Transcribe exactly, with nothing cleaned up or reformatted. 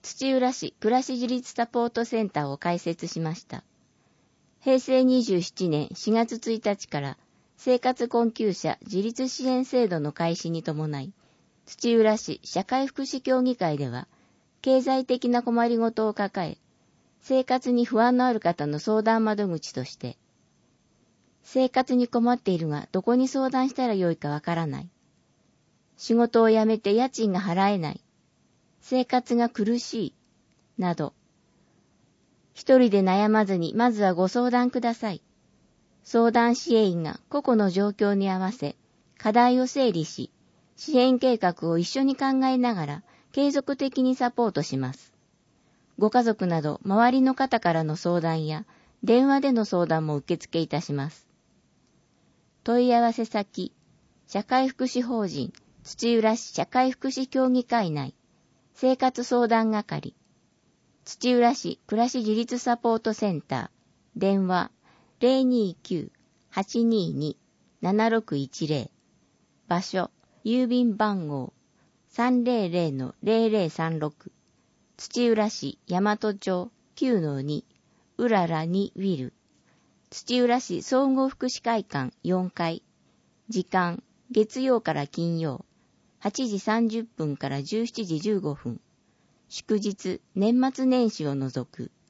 土浦市暮らし自立サポートセンターを開設しました。へいせいにじゅうななねんしがつついたちから生活困窮者自立支援制度の開始に伴い、土浦市社会福祉協議会では、経済的な困りごとを抱え、生活に不安のある方の相談窓口として、生活に困っているがどこに相談したらよいかわからない。仕事を辞めて家賃が払えない。生活が苦しい。など、一人で悩まずにまずはご相談ください。相談支援員が個々の状況に合わせ、課題を整理し、支援計画を一緒に考えながら継続的にサポートします。ご家族など周りの方からの相談や電話での相談も受付いたします。問い合わせ先、社会福祉法人土浦市社会福祉協議会内生活相談係、土浦市暮らし自立サポートセンター、電話 ゼロにきゅう はちにーに ななろくいちゼロ、場所、郵便番号 さんぜろぜろのぜろぜろさんろく、土浦市大和町 きゅうのに うららにウィル、土浦市総合福祉会館よんかい、時間、月曜から金曜、はちじさんじゅっぷんからじゅうしちじじゅうごふん、祝日、年末年始を除く。